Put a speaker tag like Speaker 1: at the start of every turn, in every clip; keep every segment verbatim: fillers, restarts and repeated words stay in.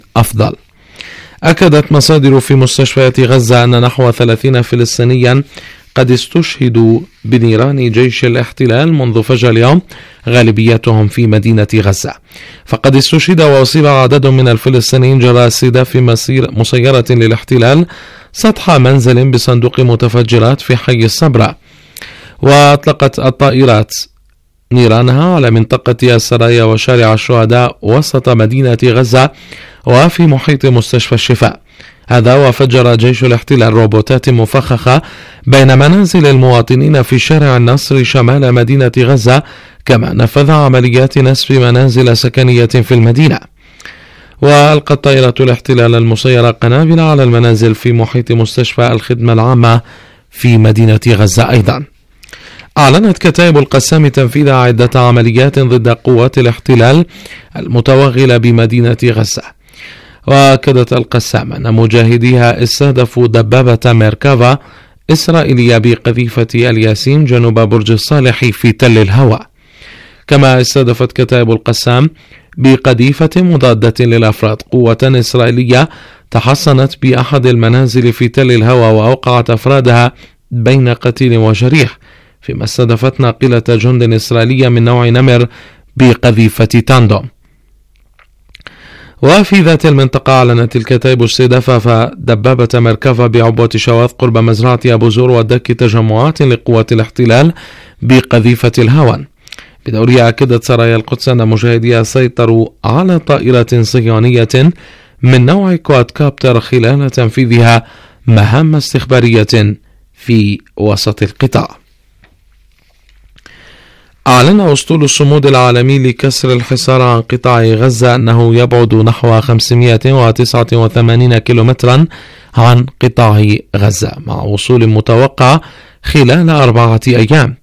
Speaker 1: أفضل. أكدت مصادر في مستشفيات غزة أن نحو ثلاثين فلسطينيا قد استشهدوا بنيران جيش الاحتلال منذ فجر اليوم، غالبيتهم في مدينة غزة. فقد استشهد وأصيب عدد من الفلسطينيين جراء استهداف مسيرة للاحتلال سطح منزل بصندوق متفجرات في حي الصبرا. وأطلقت الطائرات نيرانها على منطقة السرايا وشارع الشهداء وسط مدينة غزة وفي محيط مستشفى الشفاء. هذا وفجر جيش الاحتلال روبوتات مفخخة بين منازل المواطنين في شارع النصر شمال مدينة غزة، كما نفذ عمليات نسف منازل سكنية في المدينة. وألقت طائرة الاحتلال المسيرة قنابل على المنازل في محيط مستشفى الخدمة العامة في مدينة غزة أيضا. أعلنت كتائب القسام تنفيذ عدة عمليات ضد قوات الاحتلال المتوغلة بمدينة غزة. وأكدت القسام أن مجاهديها استهدفوا دبابة ميركافا إسرائيلية بقذيفة الياسين جنوب برج الصالح في تل الهوى. كما استهدفت كتائب القسام بقذيفة مضادة للأفراد قوة إسرائيلية تحصنت بأحد المنازل في تل الهوى وأوقعت أفرادها بين قتيل وجريح، فيما استهدفت ناقلة جند إسرائيلية من نوع نمر بقذيفة تاندوم. وفي ذات المنطقة أعلنت الكتائب استهداف دبابة ميركافا بعبوة شواذ قرب مزرعة أبو زور ودك تجمعات لقوات الاحتلال بقذيفة الهاون. بدورها أكدت سرايا القدس أن مجاهديها سيطروا على طائرة صهيونية من نوع كواد كابتر خلال تنفيذها مهام استخبارية في وسط القطاع. أعلن أسطول الصمود العالمي لكسر الحصار عن قطاع غزة أنه يبعد نحو خمسمائة وتسعة وثمانين كيلومترا عن قطاع غزة، مع وصول متوقع خلال أربعة أيام.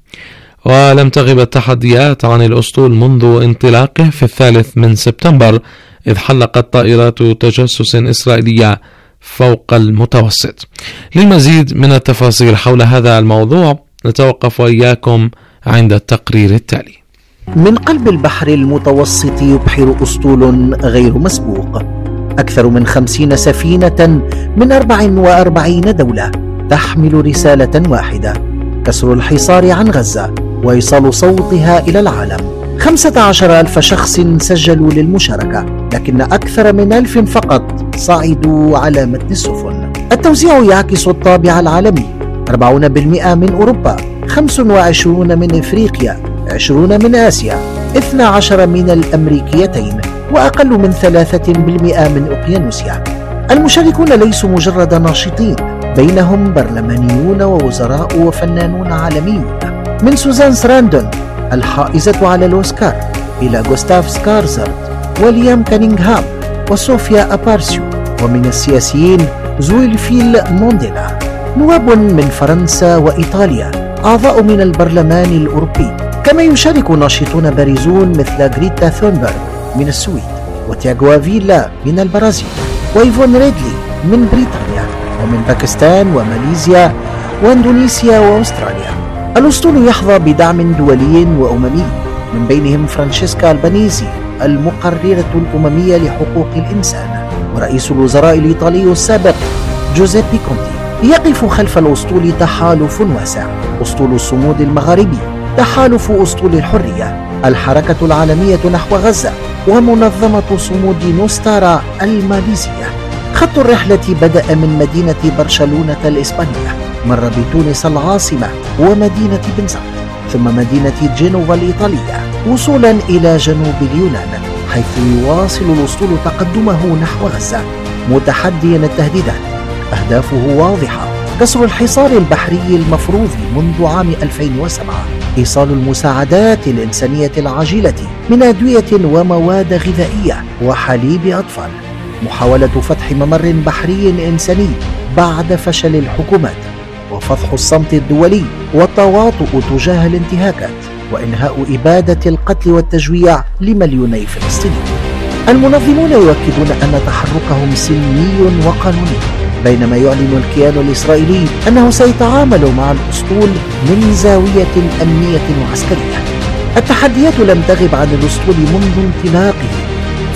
Speaker 1: ولم تغب التحديات عن الأسطول منذ انطلاقه في الثالث من سبتمبر، إذ حلقت طائرات تجسس إسرائيلية فوق المتوسط. للمزيد من التفاصيل حول هذا الموضوع نتوقف وإياكم عند التقرير التالي.
Speaker 2: من قلب البحر المتوسط يبحر أسطول غير مسبوق، أكثر من خمسين سفينة من أربع وأربعين دولة تحمل رسالة واحدة: كسر الحصار عن غزة وإيصال صوتها إلى العالم. خمسة عشر ألف شخص سجلوا للمشاركة، لكن أكثر من ألف فقط صعدوا على متن السفن. التوزيع يعكس الطابع العالمي: أربعين بالمئة من أوروبا، خمسة وعشرين من إفريقيا، عشرين من آسيا، اثنا عشر من الأمريكيتين، وأقل من ثلاثة بالمئة من أوقيانوسيا. المشاركون ليسوا مجرد ناشطين، بينهم برلمانيون ووزراء وفنانون عالميون، من سوزان سراندون الحائزة على الأوسكار إلى غوستاف سكارزارد وليام كانينغهام وصوفيا أبارسيو، ومن السياسيين زويلفيل مونديلا، نواب من فرنسا وإيطاليا، أعضاء من البرلمان الأوروبي. كما يشارك ناشطون بارزون مثل غريتا ثونبرغ من السويد، وتياغو فيلا من البرازيل، وإيفون ريدلي من بريطانيا، ومن باكستان وماليزيا واندونيسيا وأستراليا. الأسطول يحظى بدعم دولي وأممي، من بينهم فرانشيسكا البانيزي المقررة الأممية لحقوق الإنسان، ورئيس الوزراء الإيطالي السابق جوزيبي كونتي. يقف خلف الأسطول تحالف واسع: أسطول الصمود المغاربي، تحالف أسطول الحرية، الحركة العالمية نحو غزة، ومنظمة صمود نوستارا الماليزية. خط الرحلة بدأ من مدينة برشلونة الإسبانية، مر بتونس العاصمة ومدينة بنزرت، ثم مدينة جنوب الإيطالية، وصولا إلى جنوب اليونان، حيث يواصل الأسطول تقدمه نحو غزة متحديا التهديدات. أهدافه واضحة: كسر الحصار البحري المفروض منذ عام ألفين وسبعة، إيصال المساعدات الإنسانية العاجلة من أدوية ومواد غذائية وحليب أطفال، محاولة فتح ممر بحري إنساني بعد فشل الحكومات، وفضح الصمت الدولي والتواطؤ تجاه الانتهاكات، وإنهاء إبادة القتل والتجويع لمليوني فلسطينيين. المنظمون يؤكدون أن تحركهم سلمي وقانوني، بينما يعلن الكيان الإسرائيلي أنه سيتعامل مع الأسطول من زاوية أمنية وعسكرية. التحديات لم تغب عن الأسطول منذ انطلاقه،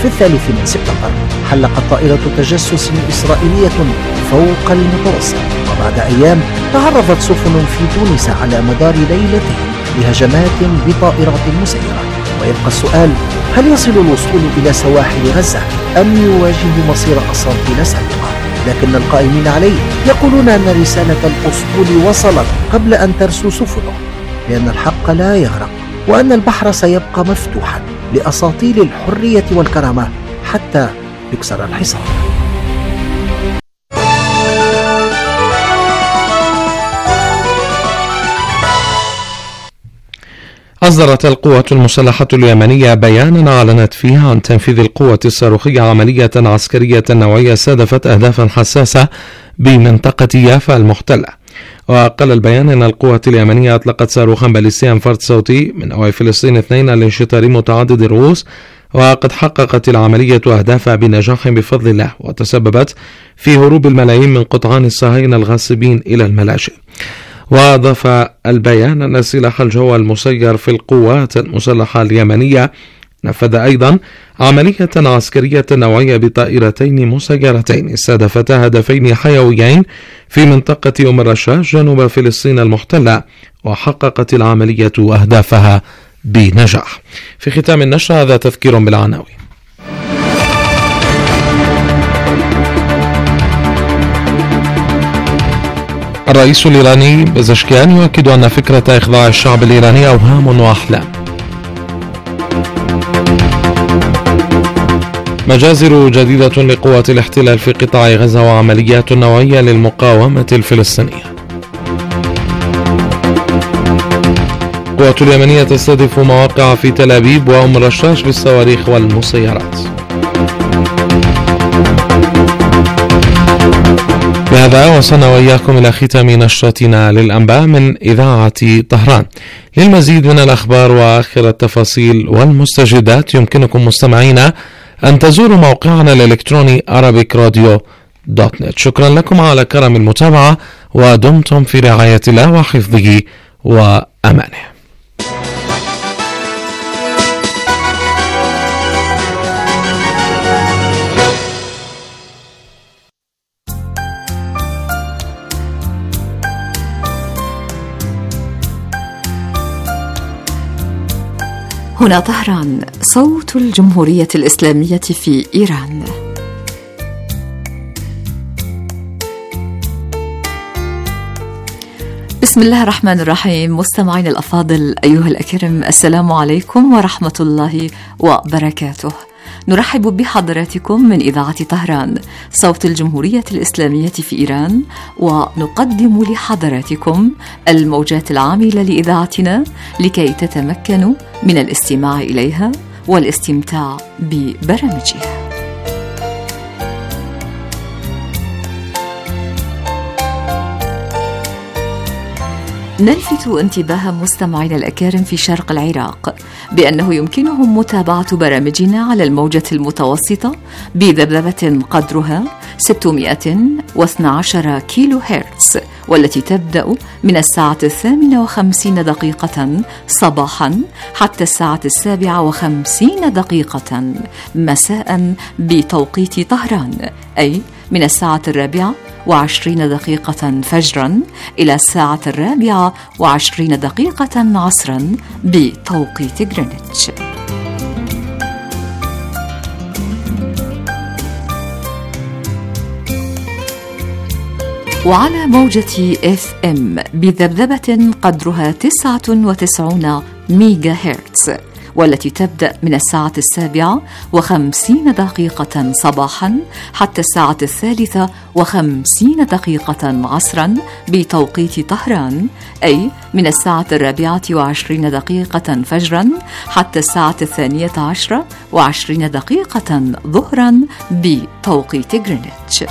Speaker 2: في الثالث من سبتمبر حلقت طائرة تجسس إسرائيلية فوق المتوسط، وبعد أيام تعرضت سفن في تونس على مدار ليلتين لهجمات بطائرات مسيرة. ويبقى السؤال: هل يصل الوصول إلى سواحل غزة أم يواجه مصير أساطيل سابقة؟ لكن القائمين عليه يقولون أن رسالة الأسطول وصلت قبل أن ترسو سفنه، لأن الحق لا يغرق، وأن البحر سيبقى مفتوحا لأساطيل الحرية والكرامة حتى يكسر الحصار.
Speaker 1: أصدرت القوة المسلحة اليمنية بيانا أعلنت فيه عن تنفيذ القوة الصاروخية عملية عسكرية نوعية استهدفت أهدافا حساسة بمنطقة يافا المحتلة. وقال البيان أن القوة اليمنية أطلقت صاروخا باليستيا فرد صوتي من أوي فلسطين اثنين لانشطار متعدد الرؤوس، وقد حققت العملية أهدافها بنجاح بفضل الله، وتسببت في هروب الملايين من قطعان الصهاينة الغاصبين إلى الملاجئ. وأضاف البيان أن سلاح الجو المسير في القوات المسلحة اليمنية نفذ أيضا عملية عسكرية نوعية بطائرتين مسيرتين استهدفتا هدفين حيويين في منطقة أم الرشاش جنوب فلسطين المحتلة، وحققت العملية أهدافها بنجاح. في ختام النشرة هذا تذكير بالعناوين. الرئيس الإيراني بزشكيان يؤكد أن فكرة إخضاع الشعب الإيراني أوهام وأحلام. مجازر جديدة لقوات الاحتلال في قطاع غزة وعمليات نوعية للمقاومة الفلسطينية. القوات اليمنية تستهدف مواقع في تل أبيب وأم الرشاش بالصواريخ والمسيرات. بهذا وصلنا وإياكم إلى ختام نشرتنا للأنباء من إذاعة طهران. للمزيد من الأخبار وآخر التفاصيل والمستجدات يمكنكم مستمعينا أن تزوروا موقعنا الإلكتروني أرابيك راديو دوت نت. شكرا لكم على كرم المتابعة، ودمتم في رعاية الله وحفظه وأمانه.
Speaker 3: هنا طهران، صوت الجمهورية الإسلامية في إيران. بسم الله الرحمن الرحيم. مستمعين الأفاضل أيها الأكرم، السلام عليكم ورحمة الله وبركاته. نرحب بحضراتكم من إذاعة طهران، صوت الجمهورية الإسلامية في إيران، ونقدم لحضراتكم الموجات العاملة لإذاعتنا لكي تتمكنوا من الاستماع إليها والاستمتاع ببرامجها. نلفت انتباه مستمعينا الأكارم في شرق العراق بأنه يمكنهم متابعة برامجنا على الموجة المتوسطة بذبذبة قدرها ستمائة واثني عشر كيلو هرتز، والتي تبدأ من الساعة الثامنة وخمسين دقيقة صباحا حتى الساعة السابعة وخمسين دقيقة مساء بتوقيت طهران، أي من الساعة الرابعة وعشرين دقيقة فجرا إلى الساعة الرابعة وعشرين دقيقة عصرا بتوقيت غرينتش. وعلى موجة إف إم بذبذبة قدرها تسعة وتسعين ميجا هرتز، والتي تبدأ من الساعة السابعة وخمسين دقيقة صباحا حتى الساعة الثالثة وخمسين دقيقة عصرا بتوقيت طهران، أي من الساعة الرابعة وعشرين دقيقة فجرا حتى الساعة الثانية عشرة وعشرين دقيقة ظهرا بتوقيت غرينتش.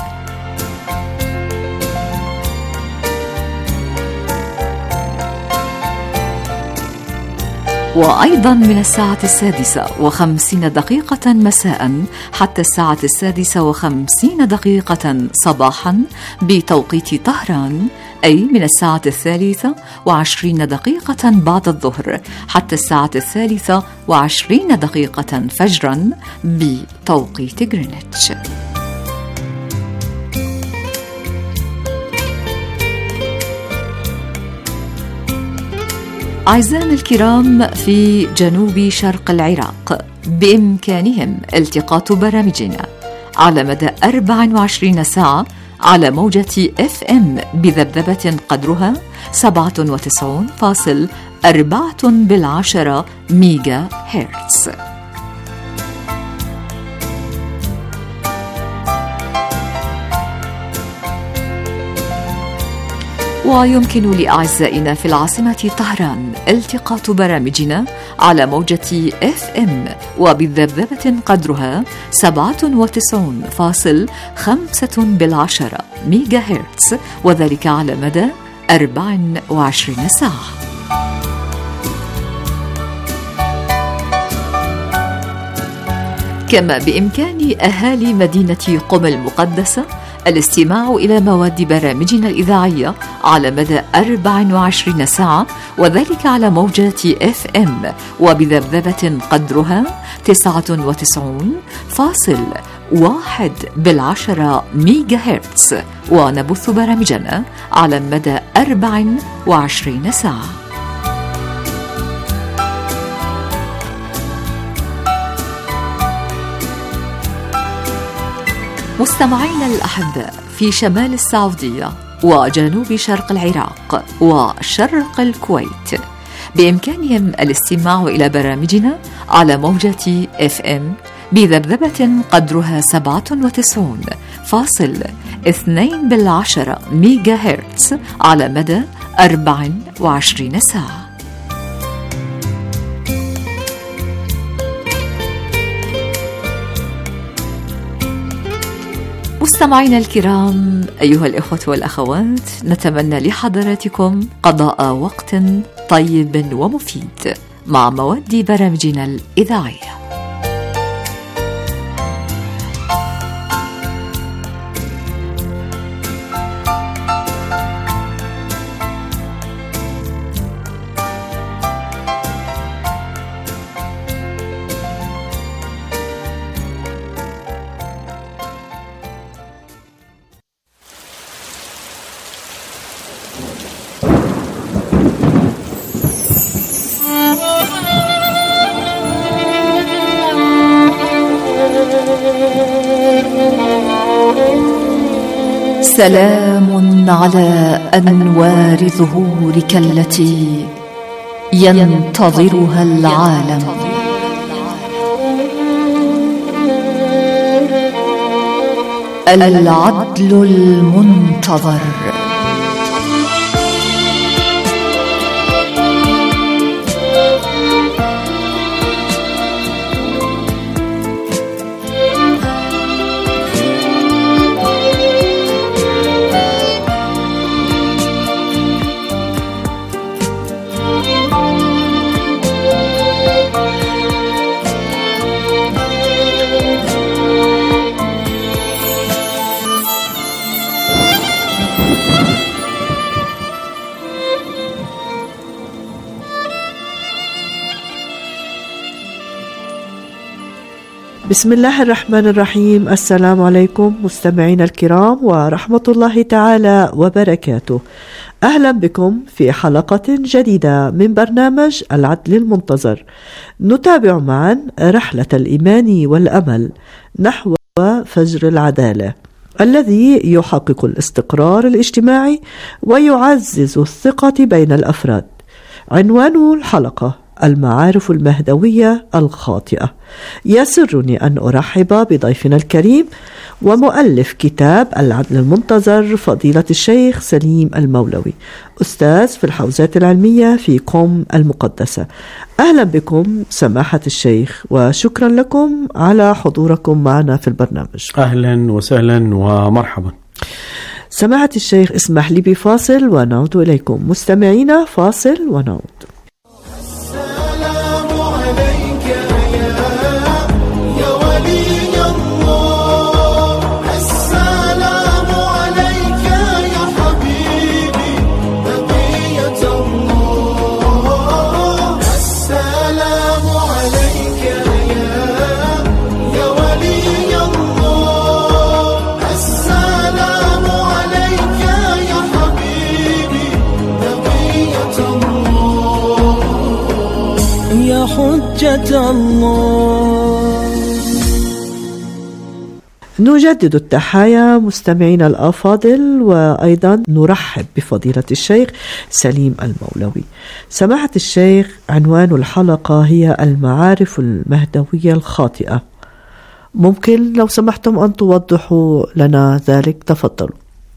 Speaker 3: وأيضا من الساعة السادسة وخمسين دقيقة مساء حتى الساعة السادسة وخمسين دقيقة صباحا بتوقيت طهران، أي من الساعة الثالثة وعشرين دقيقة بعد الظهر حتى الساعة الثالثة وعشرين دقيقة فجرا بتوقيت غرينتش. أعزائنا الكرام، في جنوب شرق العراق بإمكانهم التقاط برامجنا على مدى أربع وعشرين ساعة على موجة إف إم بذبذبة قدرها سبعة وتسعين فاصلة أربعة بالعشرة ميجا هرتز. ويمكن لأعزائنا في العاصمة طهران التقاط برامجنا على موجة إف إم وبالذبذبة قدرها سبعة وتسعين فاصلة خمسة بالعشرة ميجا هرتز، وذلك على مدى أربع وعشرين ساعة. كما بإمكان أهالي مدينة قم المقدسة الاستماع إلى مواد برامجنا الإذاعية على مدى أربع وعشرين ساعة، وذلك على موجات إف إم وبذبذبة قدرها تسعة وتسعين فاصلة واحد بالعشرة ميجا هرتز، ونبث برامجنا على مدى أربع وعشرين ساعة. مستمعينا الأحباء، في شمال السعودية وجنوب شرق العراق وشرق الكويت بإمكانهم الاستماع إلى برامجنا على موجة إف إم بذبذبة قدرها سبعة وتسعين فاصلة اثنين بالعشرة ميجا هرتز على مدى أربع وعشرين ساعة. مستمعينا الكرام، أيها الإخوة والأخوات، نتمنى لحضراتكم قضاء وقت طيب ومفيد مع مواد برامجنا الإذاعية. سلام على أنوار ظهورك التي ينتظرها العالم، العدل المنتظر،
Speaker 4: بسم الله الرحمن الرحيم. السلام عليكم مستمعينا الكرام ورحمة الله تعالى وبركاته. أهلا بكم في حلقة جديدة من برنامج العدل المنتظر، نتابع معا رحلة الإيمان والأمل نحو فجر العدالة الذي يحقق الاستقرار الاجتماعي ويعزز الثقة بين الأفراد. عنوان الحلقة: المعارف المهدوية الخاطئة. يسرني أن أرحب بضيفنا الكريم ومؤلف كتاب العدل المنتظر فضيلة الشيخ سليم المولوي، أستاذ في الحوزات العلمية في قم المقدسة. أهلا بكم سماحة الشيخ، وشكرا لكم على حضوركم معنا في البرنامج.
Speaker 5: أهلا وسهلا ومرحبا.
Speaker 4: سماحة الشيخ، اسمح لي بفاصل ونعود إليكم. مستمعينا، فاصل ونعود.
Speaker 6: السلام عليك يا حبيبي حجة الله.
Speaker 4: نجدد التحايا مستمعينا الأفاضل، وأيضا نرحب بفضيلة الشيخ سليم المولوي. سماحة الشيخ، عنوان الحلقة هي المعارف المهدوية الخاطئة. ممكن لو سمحتم أن توضحوا لنا ذلك؟ تفضلوا.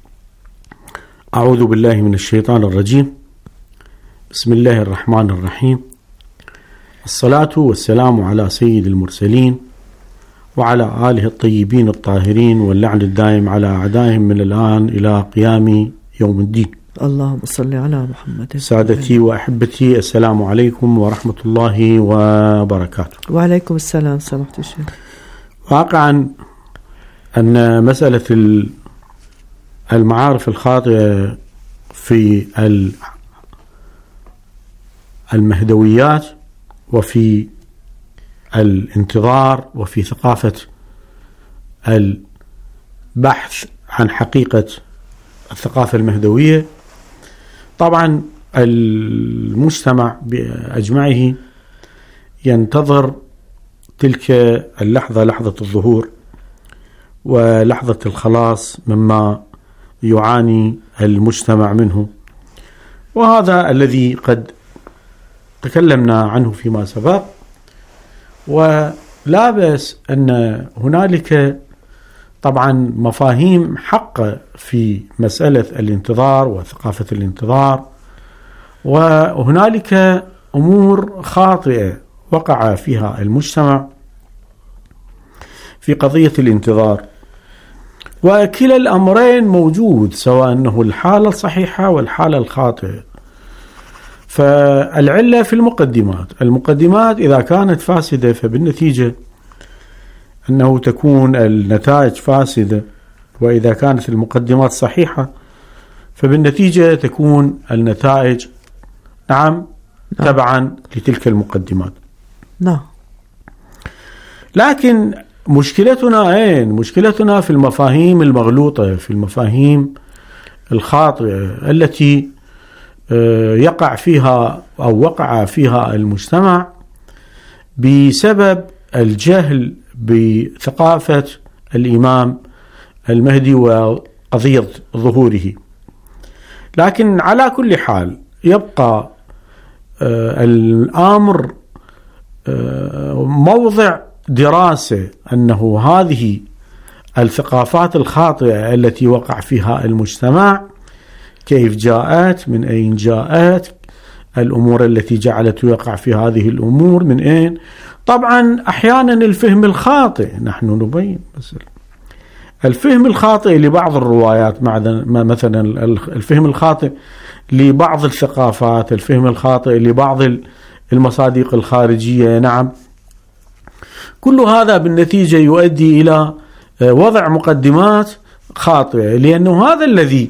Speaker 5: أعوذ بالله من الشيطان الرجيم. بسم الله الرحمن الرحيم. الصلاة والسلام على سيد المرسلين وعلى آله الطيبين الطاهرين، واللعن الدائم على أعدائهم من الآن إلى قيام يوم الدين.
Speaker 4: اللهم صل على محمد.
Speaker 5: سادتي وأحبتي، السلام عليكم ورحمة الله وبركاته.
Speaker 4: وعليكم السلام سماحة الشيخ.
Speaker 5: واقعا أن مسألة المعارف الخاطئة في المهدويات وفي الانتظار وفي ثقافة البحث عن حقيقة الثقافة المهدوية، طبعا المجتمع بأجمعه ينتظر تلك اللحظة، لحظة الظهور ولحظة الخلاص مما يعاني المجتمع منه، وهذا الذي قد تكلمنا عنه فيما سبق. ولا بأس أن هنالك طبعا مفاهيم حقة في مسألة الانتظار وثقافة الانتظار، وهنالك أمور خاطئة وقع فيها المجتمع في قضية الانتظار، وكلا الأمرين موجود، سواء أنه الحالة الصحيحة والحالة الخاطئة. فالعلة في المقدمات. المقدمات إذا كانت فاسدة فبالنتيجة أنه تكون النتائج فاسدة، وإذا كانت المقدمات صحيحة فبالنتيجة تكون النتائج نعم تبعا لتلك المقدمات.
Speaker 4: نعم.
Speaker 5: لكن مشكلتنا أين؟ مشكلتنا في المفاهيم المغلوطة، في المفاهيم الخاطئة التي يقع فيها أو وقع فيها المجتمع بسبب الجهل بثقافة الإمام المهدي وقضية ظهوره. لكن على كل حال يبقى الأمر موضع دراسة أنه هذه الثقافات الخاطئة التي وقع فيها المجتمع كيف جاءت، من أين جاءت، الأمور التي جعلت يقع في هذه الأمور من أين. طبعا أحيانا الفهم الخاطئ، نحن نبين مثلا الفهم الخاطئ لبعض الروايات، مثلا الفهم الخاطئ لبعض الثقافات، الفهم الخاطئ لبعض المصادق الخارجية. نعم، كل هذا بالنتيجة يؤدي إلى وضع مقدمات خاطئة، لأنه هذا الذي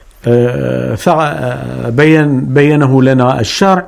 Speaker 5: بين بينه لنا الشرع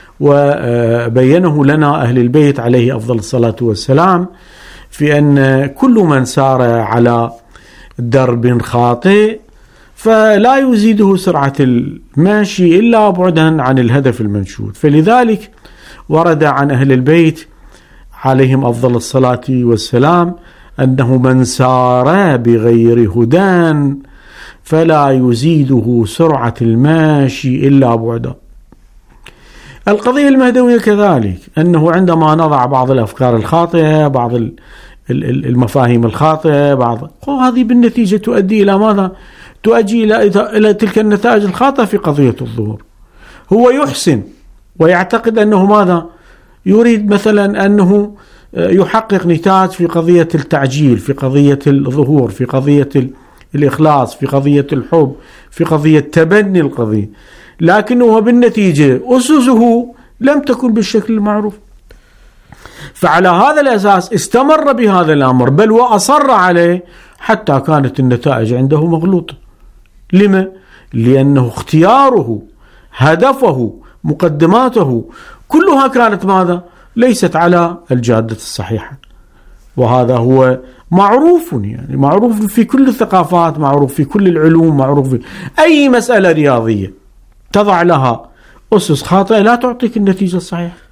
Speaker 5: وبينه لنا أهل البيت عليه أفضل الصلاة والسلام، في أن كل من سار على درب خاطئ فلا يزيده سرعة الماشي إلا بعدا عن الهدف المنشود. فلذلك ورد عن أهل البيت عليهم أفضل الصلاة والسلام أنه من سار بغير هدى فلا يزيده سرعة الماشي إلا بعدا. القضية المهدوية كذلك، أنه عندما نضع بعض الأفكار الخاطئة، بعض المفاهيم الخاطئة، بعض هذه بالنتيجة تؤدي إلى ماذا؟ تؤدي إلى تلك النتائج الخاطئة في قضية الظهور. هو يحسن ويعتقد أنه ماذا؟ يريد مثلا أنه يحقق نتائج في قضية التعجيل، في قضية الظهور، في قضية الإخلاص، في قضية الحب، في قضية تبني القضية، لكنه بالنتيجة أسسه لم تكن بالشكل المعروف. فعلى هذا الأساس استمر بهذا الأمر، بل وأصر عليه حتى كانت النتائج عنده مغلوطة. لما؟ لأنه اختياره، هدفه، مقدماته كلها كانت ماذا؟ ليست على الجادة الصحيحة. وهذا هو معروف، يعني معروف في كل الثقافات، معروف في كل العلوم، معروف في أي مسألة رياضية تضع لها أسس خاطئة لا تعطيك النتيجة الصحيحة.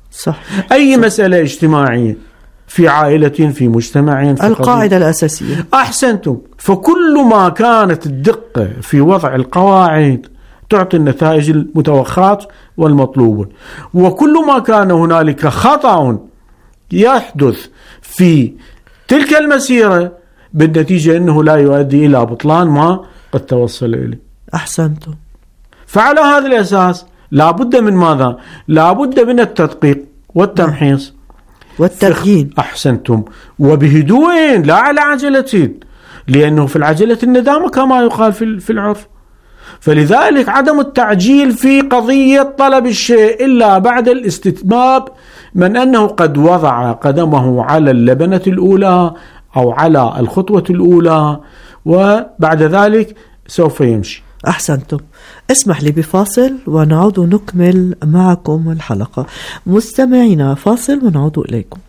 Speaker 4: صح.
Speaker 5: أي
Speaker 4: صح.
Speaker 5: مسألة اجتماعية في عائلة في مجتمع في
Speaker 4: القاعدة الأساسية.
Speaker 5: أحسنتم. فكل ما كانت الدقة في وضع القواعد تعطي النتائج المتوقعة والمطلوبة، وكل ما كان هنالك خطأ يحدث في تلك المسيرة بالنتيجة أنه لا يؤدي إلى بطلان ما قد توصل إليه.
Speaker 4: أحسنتم.
Speaker 5: فعلى هذا الأساس لا بد من ماذا؟ لا بد من التدقيق والتمحيص
Speaker 4: والتبيين.
Speaker 5: أحسنتم. وبهدوء لا على عجلة، لأنه في العجلة الندامة كما يقال في العرف. فلذلك عدم التعجيل في قضية طلب الشيء إلا بعد الاستتباب من أنه قد وضع قدمه على اللبنة الأولى أو على الخطوة الأولى، وبعد ذلك سوف يمشي.
Speaker 4: أحسنتم. اسمح لي بفاصل ونعود نكمل معكم الحلقة. مستمعينا فاصل ونعود إليكم.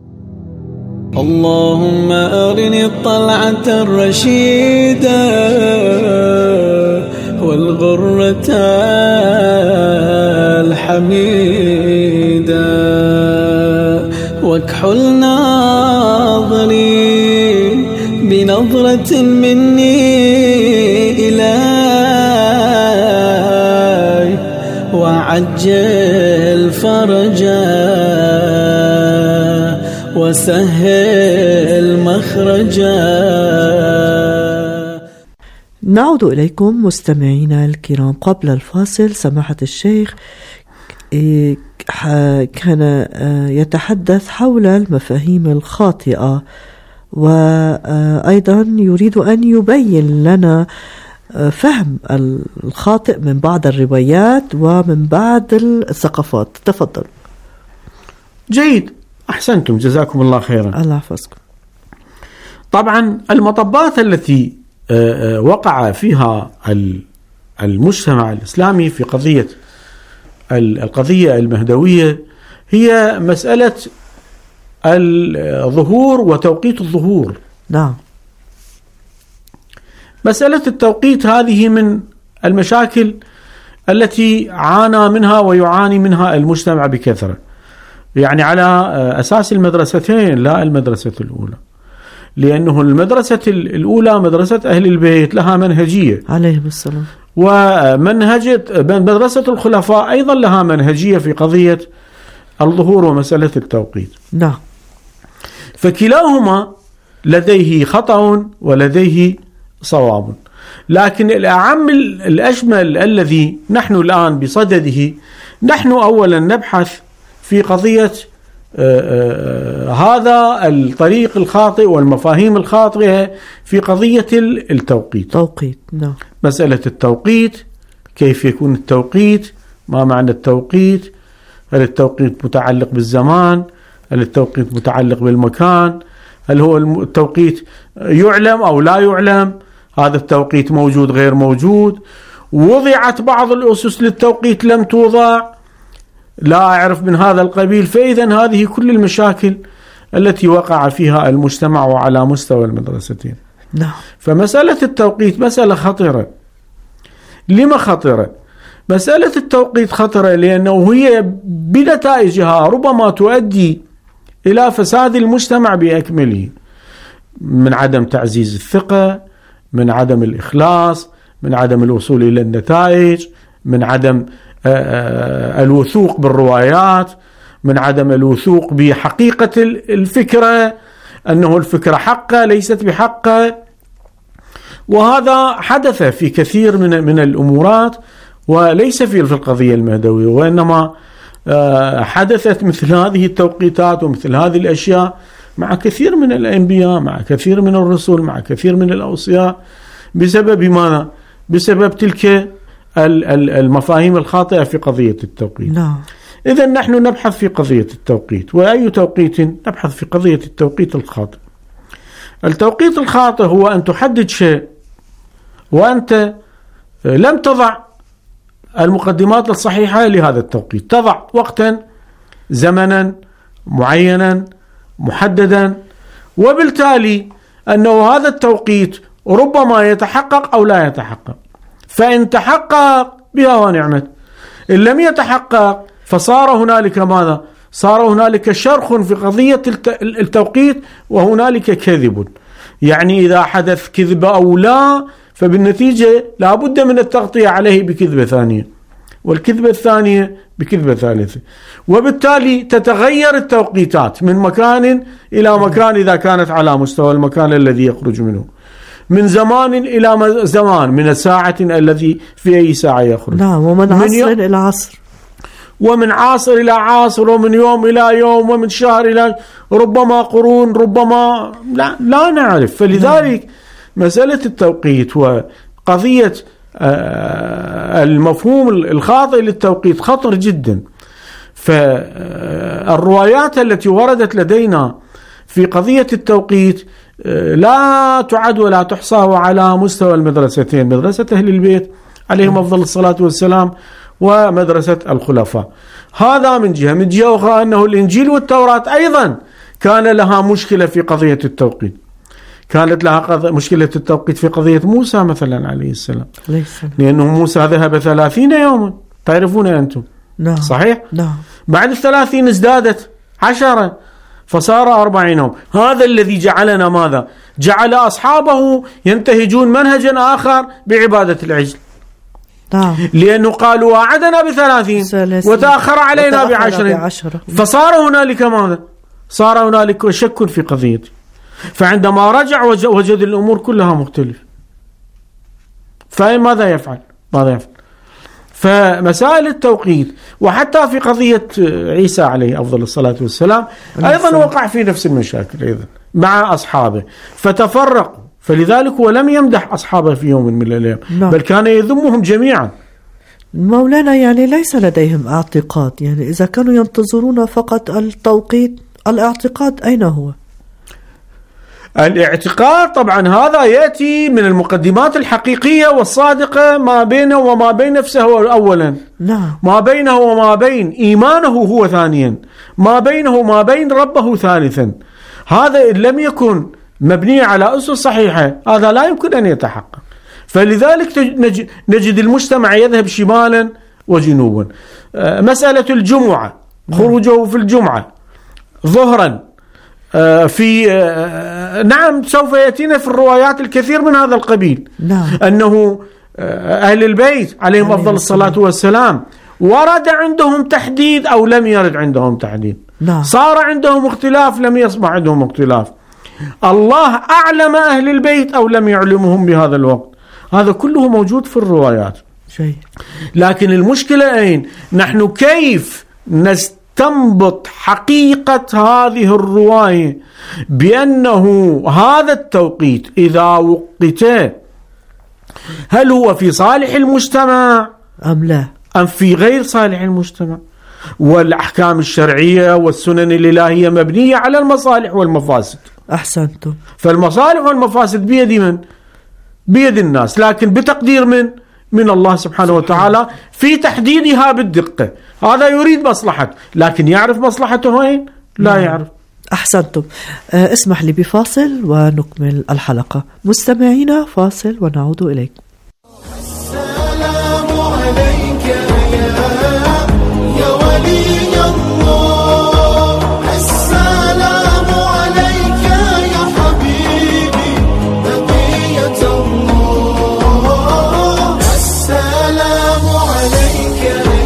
Speaker 6: اللهم أرني الطلعة الرشيدة والغرة الحميدة واكحل ناظري بنظرة مني إلي وعجل فرجا وسهل مخرجا.
Speaker 4: نعود إليكم مستمعينا الكرام. قبل الفاصل سماحة الشيخ كان يتحدث حول المفاهيم الخاطئة، وأيضا يريد أن يبين لنا فهم الخاطئ من بعض الروايات ومن بعض الثقافات. تفضل.
Speaker 5: جيد، أحسنتم، جزاكم الله خيرا.
Speaker 4: الله يحفظكم.
Speaker 5: طبعا المطبات التي وقع فيها المجتمع الإسلامي في قضية القضية المهدوية هي مسألة الظهور وتوقيت الظهور.
Speaker 4: نعم.
Speaker 5: مسألة التوقيت هذه من المشاكل التي عانى منها ويعاني منها المجتمع بكثرة، يعني على أساس المدرستين لا المدرسة الأولى، لأنه المدرسة الأولى مدرسة أهل البيت لها منهجية
Speaker 4: عليهم السلام،
Speaker 5: ومنهجة مدرسة الخلفاء أيضا لها منهجية في قضية الظهور ومسألة التوقيت.
Speaker 4: نعم.
Speaker 5: فكلاهما لديه خطأ ولديه صواب، لكن الأعم الأشمل الذي نحن الآن بصدده، نحن أولا نبحث في قضية آآ آآ هذا الطريق الخاطئ والمفاهيم الخاطئة في قضية التوقيت.
Speaker 4: توقيت. نعم.
Speaker 5: مسألة التوقيت، كيف يكون التوقيت، ما معنى التوقيت، هل التوقيت متعلق بالزمان، هل التوقيت متعلق بالمكان، هل هو التوقيت يعلم أو لا يعلم، هذا التوقيت موجود غير موجود، وضعت بعض الأسس للتوقيت لم توضع، لا أعرف من هذا القبيل. فإذا هذه كل المشاكل التي وقع فيها المجتمع على مستوى المدرستين.
Speaker 4: نعم.
Speaker 5: فمسألة التوقيت مسألة خطيرة. لما خطيرة؟ مسألة التوقيت خطرة لأنه هي بنتائجها ربما تؤدي إلى فساد المجتمع بأكمله، من عدم تعزيز الثقة، من عدم الإخلاص، من عدم الوصول إلى النتائج، من عدم الوثوق بالروايات، من عدم الوثوق بحقيقة الفكرة، أنه الفكرة حقة ليست بحقة. وهذا حدث في كثير من من الأمورات، وليس في القضية المهدوية، وإنما حدثت مثل هذه التوقيتات ومثل هذه الأشياء مع كثير من الأنبياء، مع كثير من الرسل، مع كثير من الأوصياء، بسبب ماذا؟ بسبب تلك المفاهيم الخاطئة في قضية التوقيت.
Speaker 4: نعم.
Speaker 5: إذن نحن نبحث في قضية التوقيت. وأي توقيت؟ نبحث في قضية التوقيت الخاطئ. التوقيت الخاطئ هو أن تحدد شيء وأنت لم تضع المقدمات الصحيحة لهذا التوقيت، تضع وقتا زمنا معينا محددا، وبالتالي أنه هذا التوقيت ربما يتحقق أو لا يتحقق. فإن تحقق بها ونعمت، إن لم يتحقق فصار هنالك ماذا؟ صار هنالك شرخ في قضية التوقيت وهنالك كذب. يعني إذا حدث كذب أو لا، فبالنتيجة لا بد من التغطية عليه بكذبة ثانية، والكذبة الثانية بكذبة ثالثة، وبالتالي تتغير التوقيتات من مكان إلى مكان إذا كانت على مستوى المكان الذي يخرج منه، من زمان إلى زمان، من الساعة الذي في أي ساعة يخرج.
Speaker 4: نعم، ومن عصر إلى عصر،
Speaker 5: ومن عاصر إلى عاصر، ومن يوم إلى يوم، ومن شهر إلى ربما قرون، ربما لا, لا نعرف. فلذلك مسألة التوقيت وقضية المفهوم الخاطئ للتوقيت خطر جدا. فالروايات التي وردت لدينا في قضية التوقيت لا تعد ولا تحصى على مستوى المدرستين، مدرسة أهل البيت عليهم أفضل الصلاة والسلام ومدرسة الخلفاء. هذا من جهة. من جهة أخرى أنه الإنجيل والتوراة أيضا كان لها مشكلة في قضية التوقيت. كانت لها مشكلة التوقيت في قضية موسى مثلا عليه السلام، لأنه موسى ذهب ثلاثين يوما، تعرفون أنتم.
Speaker 4: نعم.
Speaker 5: صحيح؟
Speaker 4: نعم.
Speaker 5: بعد الثلاثين ازدادت عشرة فصار أربعين يوم. هذا الذي جعلنا ماذا؟ جعل أصحابه ينتهجون منهجا آخر بعبادة العجل.
Speaker 4: نعم.
Speaker 5: لأنه قالوا وعدنا بثلاثين وتأخر علينا بعشرين، فصار هنالك ماذا؟ صار هنالك شك في قضيته. فعندما رجع وجد الأمور كلها مختلفة، فماذا يفعل؟ ماذا يفعل؟ فمسائل التوقيت وحتى في قضية عيسى عليه أفضل الصلاة والسلام أيضا وقع في نفس المشاكل أيضا مع أصحابه فتفرقوا. فلذلك هو لم يمدح أصحابه في يوم من الأيام، بل كان يذمهم جميعا.
Speaker 4: مولانا يعني ليس لديهم اعتقاد، يعني إذا كانوا ينتظرون فقط التوقيت، الاعتقاد أين هو؟
Speaker 5: الاعتقاد طبعا هذا يأتي من المقدمات الحقيقية والصادقة ما بينه وما بين نفسه أولا.
Speaker 4: نعم.
Speaker 5: ما بينه وما بين إيمانه هو ثانيا، ما بينه وما بين ربه ثالثا. هذا إن لم يكن مبني على أسس صحيحة هذا لا يمكن أن يتحقق. فلذلك نجد المجتمع يذهب شمالا وجنوبا. مسألة الجمعة، خروجه في الجمعة ظهرا في نعم سوف يأتينا في الروايات الكثير من هذا القبيل.
Speaker 4: نعم.
Speaker 5: أنه أهل البيت عليهم أفضل الصلاة والسلام ورد عندهم تحديد أو لم يرد عندهم تحديد.
Speaker 4: نعم.
Speaker 5: صار عندهم اختلاف لم يصبح عندهم اختلاف. الله أعلم أهل البيت أو لم يعلمهم بهذا الوقت. هذا كله موجود في الروايات.
Speaker 4: شيء.
Speaker 5: لكن المشكلة أين؟ نحن كيف نستنبط حقيقة هذه الرواية بأنه هذا التوقيت إذا وقته هل هو في صالح المجتمع
Speaker 4: أم لا،
Speaker 5: أم في غير صالح المجتمع؟ والأحكام الشرعية والسنن الإلهية مبنية على المصالح والمفاسد.
Speaker 4: أحسنتم.
Speaker 5: فالمصالح والمفاسد بيد من؟ بيد الناس، لكن بتقدير من؟ من الله سبحانه وتعالى في تحديدها بالدقة. هذا يريد مصلحة، لكن يعرف مصلحته وين؟ لا يعرف.
Speaker 4: أحسنتم. أه اسمح لي بفاصل ونكمل الحلقة. مستمعينا فاصل ونعود إليكم.
Speaker 7: السلام عليك يا ولي الله، السلام عليك يا حبيبي بقية الله، السلام عليك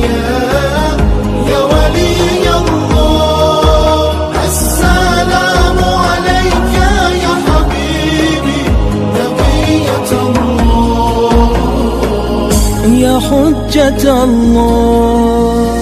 Speaker 7: يا ولي الله، السلام عليك يا حبيبي بقية الله يا حجة الله.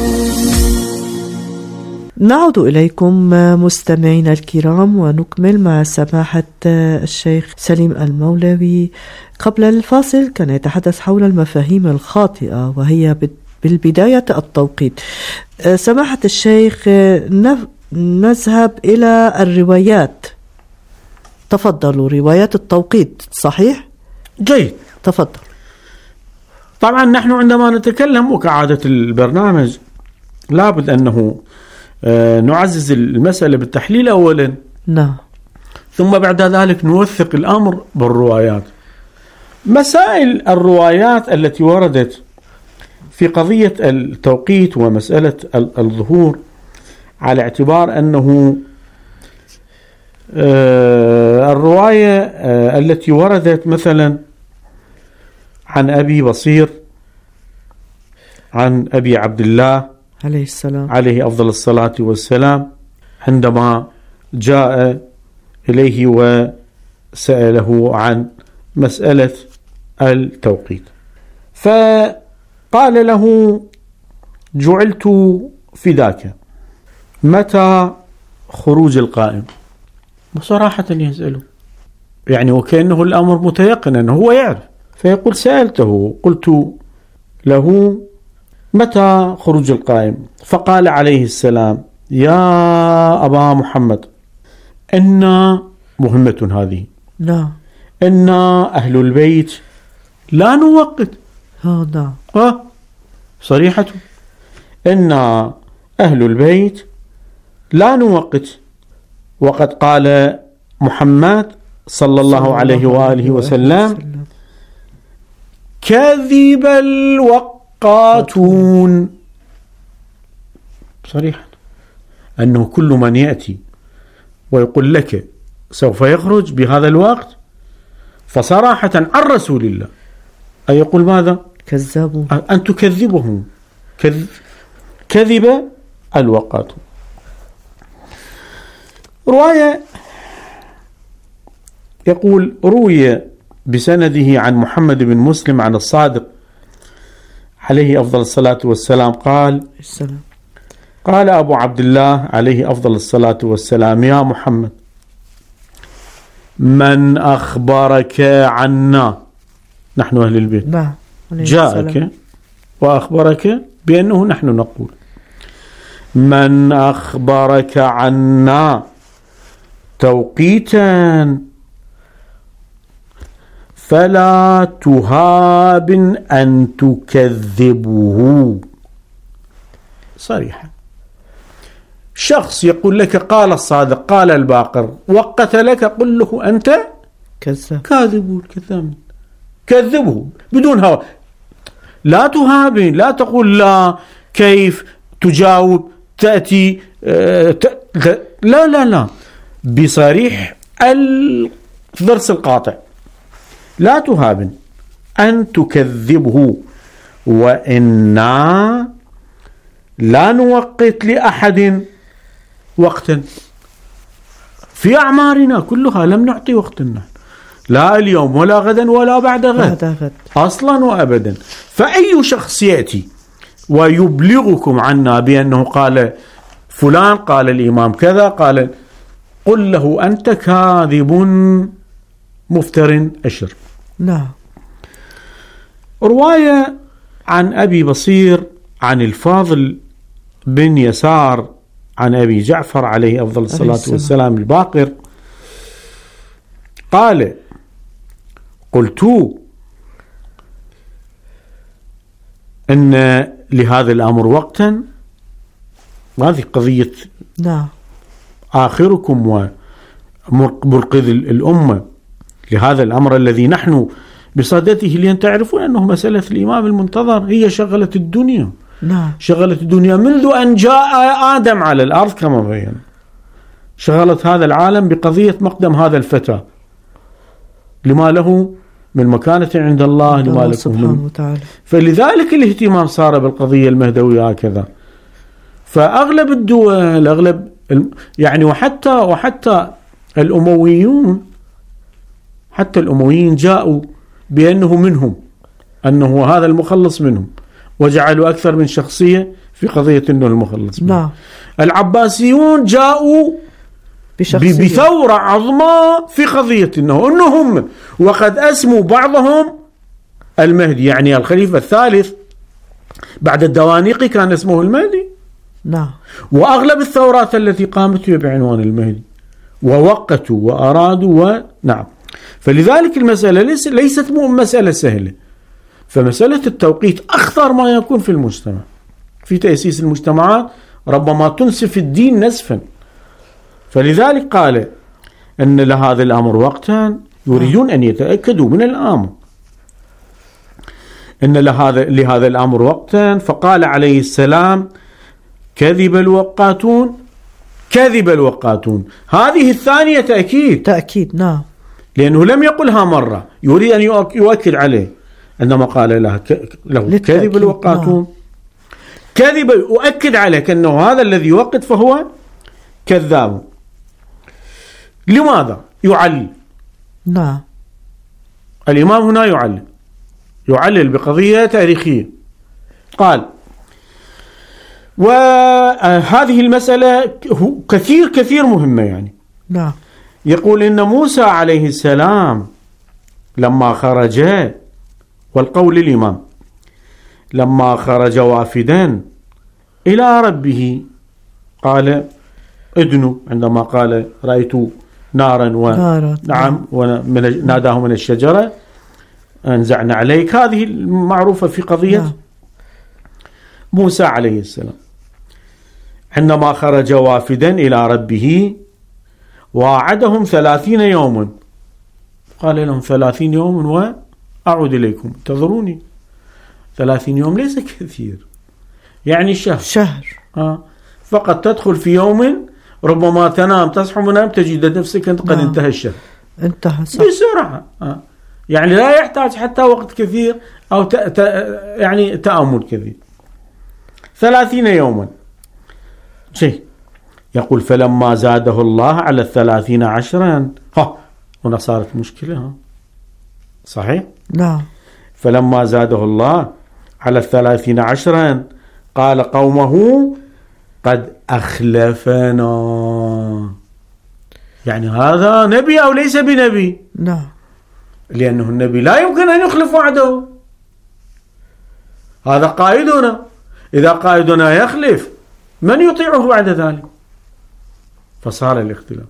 Speaker 4: نعود إليكم مستمعينا الكرام ونكمل مع سماحة الشيخ سليم المولوي. قبل الفاصل كان يتحدث حول المفاهيم الخاطئة وهي بالبداية التوقيت. سماحة الشيخ نذهب إلى الروايات. تفضلوا. روايات التوقيت صحيح؟
Speaker 5: جيد،
Speaker 4: تفضل.
Speaker 5: طبعا نحن عندما نتكلم وكعادة البرنامج لابد أنه نعزز المسألة بالتحليل أولا،
Speaker 4: نعم،
Speaker 5: ثم بعد ذلك نوثق الأمر بالروايات. مسائل الروايات التي وردت في قضية التوقيت ومسألة الظهور على اعتبار أنه الرواية التي وردت مثلا عن أبي بصير عن أبي عبد الله
Speaker 4: عليه السلام
Speaker 5: عليه أفضل الصلاة والسلام عندما جاء إليه وسأله عن مسألة التوقيت، فقال له: جعلت فداك، متى خروج القائم؟ بصراحة يسأله، يعني وكأنه الأمر متيقن أنه هو يعرف، فيقول: سألته قلت له: متى خروج القائم؟ فقال عليه السلام: يا أبا محمد، إنا مهمة هذه،
Speaker 4: نعم،
Speaker 5: إنا أهل البيت لا نوقت.
Speaker 4: ها نعم،
Speaker 5: آه صريحة، إنا أهل البيت لا نوقت. وقد قال محمد صلى الله عليه وآله وسلم: كذب الوقاتون. صريحة أنه كل من يأتي ويقول لك سوف يخرج بهذا الوقت فصراحة عن رسول الله أي يقول ماذا؟
Speaker 4: كذبوا،
Speaker 5: أن تكذبهم، كذب الوقاتون. رواية يقول: روي بسنده عن محمد بن مسلم عن الصادق عليه أفضل الصلاة والسلام قال:
Speaker 4: السلام.
Speaker 5: قال أبو عبد الله عليه أفضل الصلاة والسلام: يا محمد، من أخبرك عنا، نحن أهل البيت،
Speaker 4: نعم،
Speaker 5: جاءك وأخبرك بأنه نحن نقول: من أخبرك عنا توقيتا فلا تهاب أن تكذبه. صريحا، شخص يقول لك قال الصادق قال الباقر وقت لك، قل له أنت
Speaker 4: كذاب،
Speaker 5: كاذب كذاب، كذبه بدون هوى، لا تهابن، لا تقول لا كيف تجاوب تأتي آه ت... لا لا لا بصريح الضرس القاطع، لا تهابن أن تكذبه، وإنا لا نوقت لأحد وقتا في أعمارنا كلها، لم نعطي وقتنا لا اليوم ولا غدا ولا بعد غد, غد. أصلا وأبدا. فأي شخص يأتي ويبلغكم عنا بأنه قال فلان قال الإمام كذا قال، قل له أنت كاذب مفتر أشر.
Speaker 4: نعم.
Speaker 5: رواية عن أبي بصير عن الفاضل بن يسار عن أبي جعفر عليه أفضل الصلاة والسلام الباقر قال: قلت أن لهذا الأمر وقتا، هذه قضية
Speaker 4: نعم
Speaker 5: آخركم ومنقذ الأمة لهذا الأمر الذي نحن بصدده، لأن تعرفون أنه مسألة الإمام المنتظر هي شغلت الدنيا.
Speaker 4: نعم.
Speaker 5: شغلت الدنيا منذ أن جاء آدم على الأرض كما بينا، شغلت هذا العالم بقضية مقدم هذا الفتى لما له من مكانة عند الله، لما له سبحانه وتعالى. فلذلك الاهتمام صار بالقضية المهدوية هكذا. فأغلب الدول أغلب يعني وحتى وحتى الأمويون حتى الأمويين جاءوا بأنه منهم، أنه هذا المخلص منهم، وجعلوا أكثر من شخصية في قضية أنه المخلص منهم.
Speaker 4: نعم.
Speaker 5: العباسيون جاءوا بشخصية. بثورة عظمى في قضية أنه أنهم، وقد أسموا بعضهم المهدي، يعني الخليفة الثالث بعد الدوانيقي كان اسمه المهدي.
Speaker 4: نعم.
Speaker 5: وأغلب الثورات التي قامت بعنوان المهدي، ووقتوا وأرادوا ونعم. فلذلك المسألة ليست مو مسألة سهلة. فمسألة التوقيت أخطر ما يكون في المجتمع، في تأسيس المجتمعات ربما تنسف الدين نسفا. فلذلك قال أن لهذا الأمر وقتا، يريدون أن يتأكدوا من الأمر أن لهذا لهذا الأمر وقتا. فقال عليه السلام: كذب الوقاتون كذب الوقاتون. هذه الثانية تأكيد
Speaker 4: تأكيد نعم،
Speaker 5: لأنه لم يقلها مرة، يريد أن يؤكد عليه، عندما قال له, له كذب الوقاتون نعم. كذب، أؤكد عليك أنه هذا الذي يوقت فهو كذاب. لماذا؟ يعلل
Speaker 4: نعم.
Speaker 5: الإمام هنا يعلل يعلل بقضية تاريخية. قال وهذه المسألة كثير كثير مهمة يعني.
Speaker 4: نعم.
Speaker 5: يقول إن موسى عليه السلام لما خرج، والقول الإمام، لما خرج وافدا إلى ربه قال ادنوا، عندما قال رأيت نارا و... نعم وناداه من الشجرة أنزعنا عليك، هذه المعروفة في قضية نعم. موسى عليه السلام عندما خرج وافدا إلى ربه وعدهم ثلاثين يوما، قال لهم ثلاثين يوم وأعود إليكم انتظروني. ثلاثين يوم ليس كثير، يعني شهر
Speaker 4: شهر
Speaker 5: آه. فقط تدخل في يوم ربما تنام تصحى منام تجد نفسك قد
Speaker 4: نعم.
Speaker 5: انتهى الشهر،
Speaker 4: انتهى
Speaker 5: بسرعة آه. يعني لا يحتاج حتى وقت كثير أو ت... ت... يعني تأمل كثير. ثلاثين يوما شيء. يقول فلما زاده الله على الثلاثين عشرا، ها هنا صارت مشكلة. ها صحيح
Speaker 4: نعم.
Speaker 5: فلما زاده الله على الثلاثين عشرا قال قومه قد أخلفنا، يعني هذا نبي أو ليس بنبي؟
Speaker 4: نعم،
Speaker 5: لأنه النبي لا يمكن أن يخلف وعده، هذا قائدنا، إذا قائدنا يخلف من يطيعه بعد ذلك؟ فصار الاختلاف.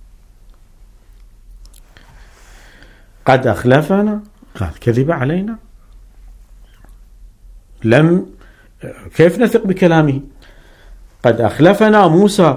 Speaker 5: قد أخلفنا، قال كذب علينا، لم كيف نثق بكلامه؟ قد أخلفنا موسى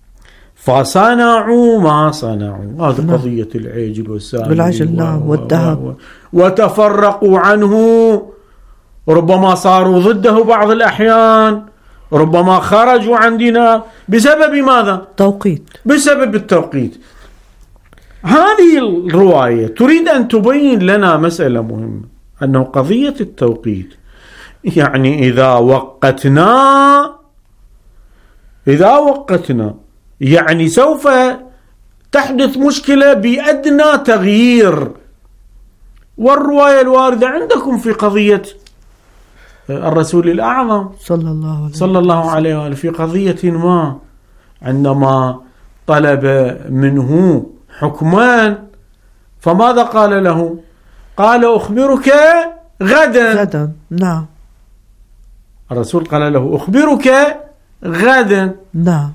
Speaker 5: فصنعوا ما صنعوا، هذه نعم. قضية العجل والسائل
Speaker 4: بالعجل نعم والذهب،
Speaker 5: وتفرقوا عنه، ربما صاروا ضده بعض الأحيان، ربما خرجوا عندنا بسبب ماذا؟
Speaker 4: توقيت،
Speaker 5: بسبب التوقيت. هذه الرواية تريد أن تبين لنا مسألة مهمة، أنه قضية التوقيت يعني إذا وقتنا إذا وقتنا يعني سوف تحدث مشكلة بأدنى تغيير. والرواية الواردة عندكم في قضية الرسول الأعظم
Speaker 4: صلى الله عليه
Speaker 5: صلى الله عليه وآله في قضية ما، عندما طلب منه حكمان فماذا قال له؟ قال أخبرك غدا.
Speaker 4: غدا نعم.
Speaker 5: الرسول قال له أخبرك غدا.
Speaker 4: نعم.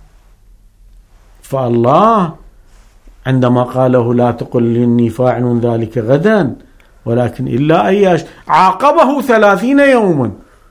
Speaker 5: فالله عندما قاله لا تقل إني فاعل ذلك غدا ولكن إلا أياش، عاقبه ثلاثين يوما،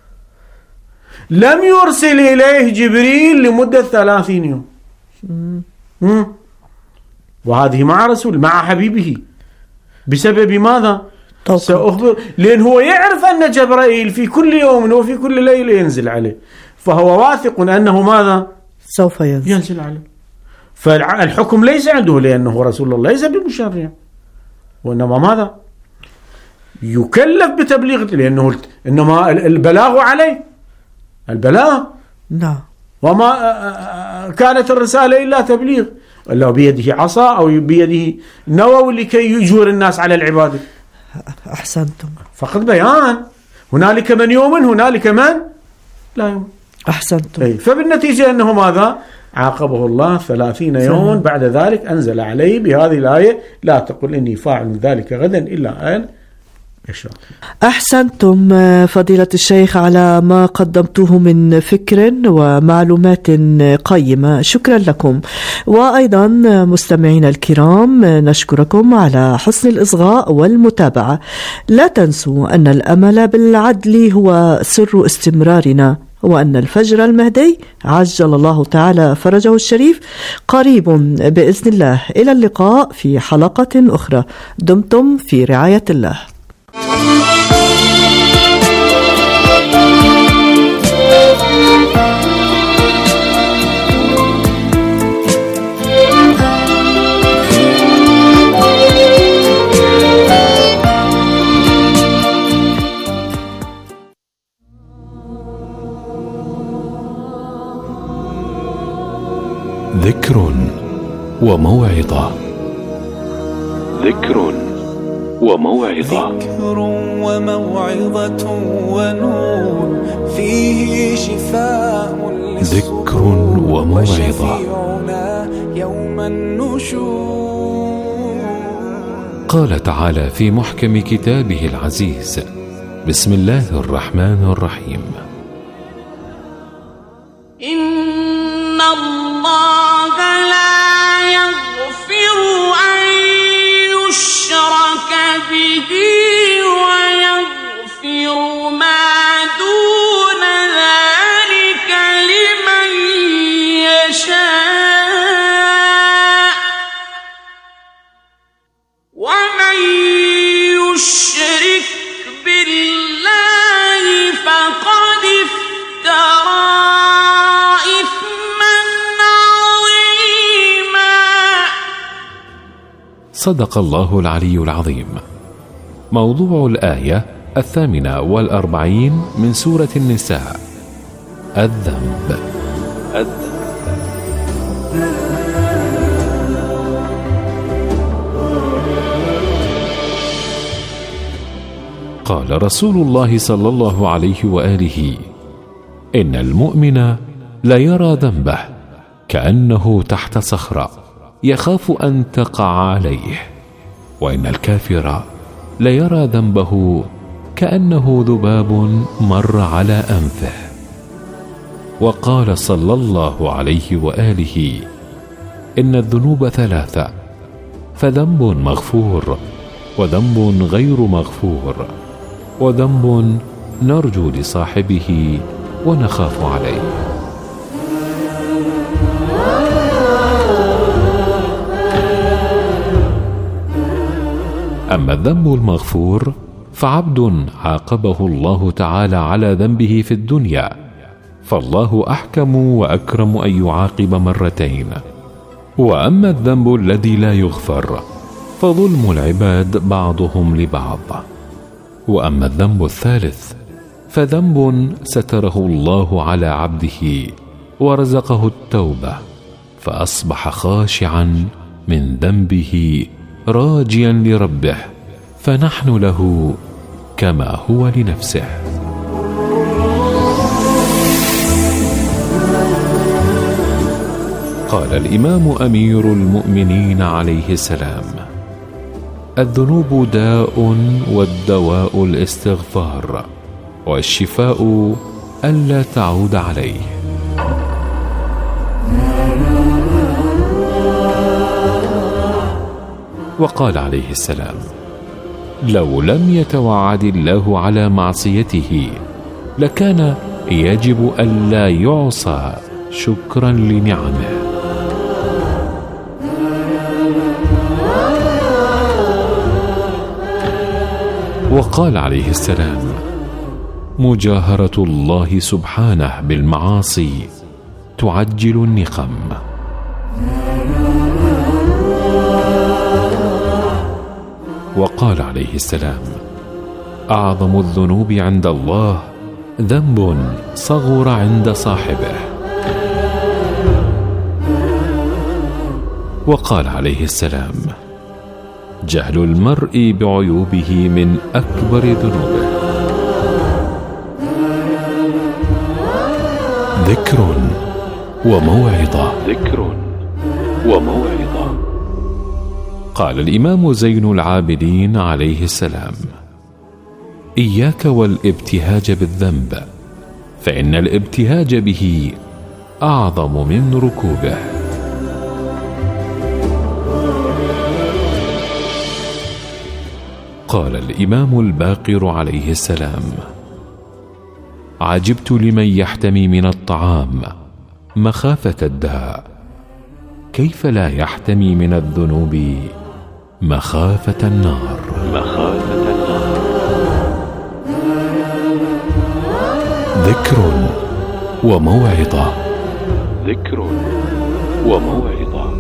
Speaker 5: لم يرسل إليه جبريل لمدة ثلاثين يوم. م- وهذه مع رسول مع حبيبه بسبب ماذا؟ سأخبر، لأن هو يعرف أن جبرائيل في كل يوم وفي كل ليلة ينزل عليه، فهو واثق أنه ماذا؟
Speaker 4: سوف ينزل,
Speaker 5: ينزل عليه. فالحكم ليس عنده لأنه رسول الله ليس بمشرع، وإنما ماذا؟ يكلف بتبليغ، لأنه إنما البلاغ عليه، البلاغ
Speaker 4: نعم.
Speaker 5: وما كانت الرسالة إلا تبليغ، إلا بيده عصا أو بيده نوى لكي يجور الناس على العبادة.
Speaker 4: أحسنتم.
Speaker 5: فقط بيان، هنالك من يؤمن هنالك من لا يؤمن.
Speaker 4: أحسنتم.
Speaker 5: فبالنتيجة أنه ماذا؟ عاقبه الله ثلاثين يوما، بعد ذلك أنزل عليه بهذه الآية لا تقل إني فاعل ذلك غدا إلا أن يشاء.
Speaker 4: أحسنتم فضيلة الشيخ على ما قدمتوه من فكر ومعلومات قيمة، شكرا لكم. وأيضا مستمعين الكرام نشكركم على حسن الإصغاء والمتابعة. لا تنسوا أن الأمل بالعدل هو سر استمرارنا، وأن الفجر المهدي عجل الله تعالى فرجه الشريف قريب بإذن الله. إلى اللقاء في حلقة أخرى، دمتم في رعاية الله.
Speaker 8: ذكر وموعظة. ذكر وموعظة.
Speaker 7: ذكر وموعظة ونور فيه شفاء
Speaker 8: ذكر وموعظة
Speaker 7: يوم النشور.
Speaker 8: قال تعالى في محكم كتابه العزيز: بسم الله الرحمن الرحيم:
Speaker 9: إن الله لا يغفر أن يشرك به ويغفر ما دون ذلك لمن يشاء ومن يشرك بالله فقد افترى إثما عظيما.
Speaker 8: صدق الله العلي العظيم. موضوع الآية الثامنة والأربعين من سورة النساء: الذنب. الذنب. قال رسول الله صلى الله عليه وآله: إن المؤمن لا يرى ذنبه كأنه تحت صخرة يخاف أن تقع عليه، وإن الكافر لا يرى ذنبه كأنه ذباب مر على أنفه. وقال صلى الله عليه وآله: إن الذنوب ثلاثة، فذنب مغفور، وذنب غير مغفور، وذنب نرجو لصاحبه ونخاف عليه. أما الذنب المغفور فعبد عاقبه الله تعالى على ذنبه في الدنيا، فالله أحكم وأكرم أن يعاقب مرتين. وأما الذنب الذي لا يغفر فظلم العباد بعضهم لبعض. وأما الذنب الثالث فذنب ستره الله على عبده ورزقه التوبة، فأصبح خاشعا من ذنبه راجيا لربه، فنحن له كما هو لنفسه. قال الإمام أمير المؤمنين عليه السلام: الذنوب داء، والدواء الاستغفار، والشفاء ألا تعود عليه. وقال عليه السلام: لو لم يتوعد الله على معصيته لكان يجب ألا يعصى شكرا لنعمه. وقال عليه السلام: مجاهرة الله سبحانه بالمعاصي تعجل النقم. وقال عليه السلام: أعظم الذنوب عند الله ذنب صغر عند صاحبه. وقال عليه السلام: جهل المرء بعيوبه من أكبر ذنوبه. ذكر وموعظة. ذكر وموعظة. قال الإمام زين العابدين عليه السلام: إياك والابتهاج بالذنب، فإن الابتهاج به أعظم من ركوبه. قال الإمام الباقر عليه السلام: عجبت لمن يحتمي من الطعام مخافة الداء، كيف لا يحتمي من الذنوب مخافة النار. مخافة النار. ذكر وموعظة. ذكر وموعظة.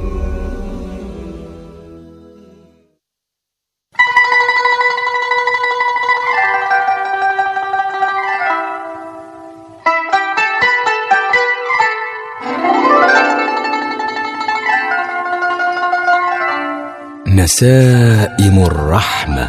Speaker 10: نسائم الرحمة.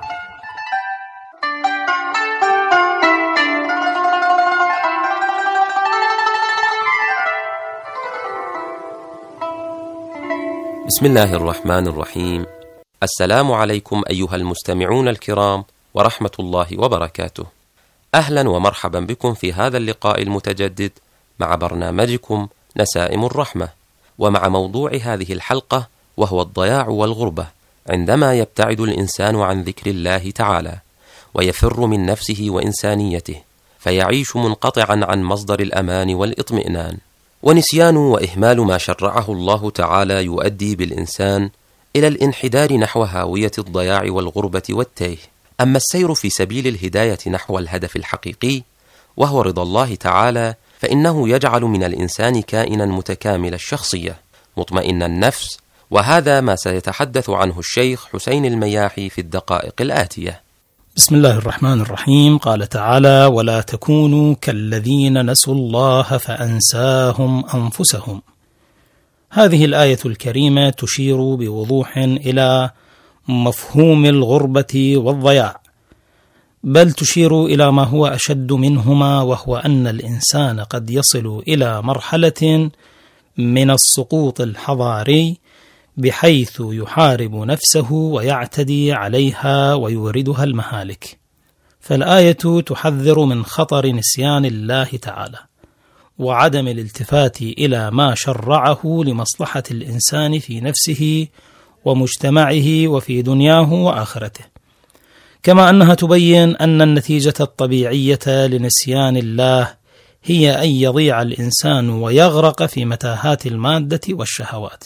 Speaker 11: بسم الله الرحمن الرحيم. السلام عليكم أيها المستمعون الكرام ورحمة الله وبركاته. أهلا ومرحبا بكم في هذا اللقاء المتجدد مع برنامجكم نسائم الرحمة، ومع موضوع هذه الحلقة وهو الضياع والغربة عندما يبتعد الإنسان عن ذكر الله تعالى ويفر من نفسه وإنسانيته، فيعيش منقطعا عن مصدر الأمان والإطمئنان. ونسيان وإهمال ما شرعه الله تعالى يؤدي بالإنسان إلى الانحدار نحو هاوية الضياع والغربة والتيه. أما السير في سبيل الهداية نحو الهدف الحقيقي وهو رضا الله تعالى، فإنه يجعل من الإنسان كائنا متكامل الشخصية مطمئن النفس، وهذا ما سيتحدث عنه الشيخ حسين المياحي في الدقائق الآتية.
Speaker 12: بسم الله الرحمن الرحيم. قال تعالى: ولا تكونوا كالذين نسوا الله فأنساهم أنفسهم. هذه الآية الكريمة تشير بوضوح إلى مفهوم الغربة والضياع، بل تشير إلى ما هو أشد منهما، وهو أن الإنسان قد يصل إلى مرحلة من السقوط الحضاري بحيث يحارب نفسه ويعتدي عليها ويوردها المهالك. فالآية تحذر من خطر نسيان الله تعالى وعدم الالتفات إلى ما شرعه لمصلحة الإنسان في نفسه ومجتمعه وفي دنياه وآخرته، كما أنها تبين أن النتيجة الطبيعية لنسيان الله هي أن يضيع الإنسان ويغرق في متاهات المادة والشهوات،